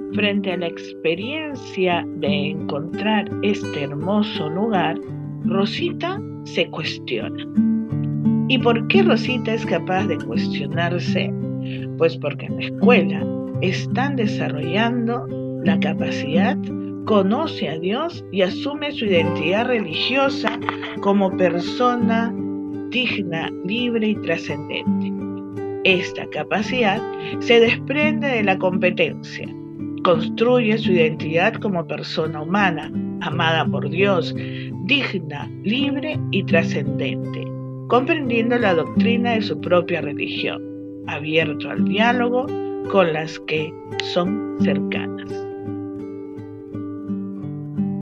Frente a la experiencia de encontrar este hermoso lugar, Rosita se cuestiona. ¿Y por qué Rosita es capaz de cuestionarse? Pues porque en la escuela están desarrollando la capacidad, conoce a Dios y asume su identidad religiosa como persona digna, libre y trascendente. Esta capacidad se desprende de la competencia. Construye su identidad como persona humana, amada por Dios, digna, libre y trascendente, comprendiendo la doctrina de su propia religión, abierto al diálogo con las que son cercanas.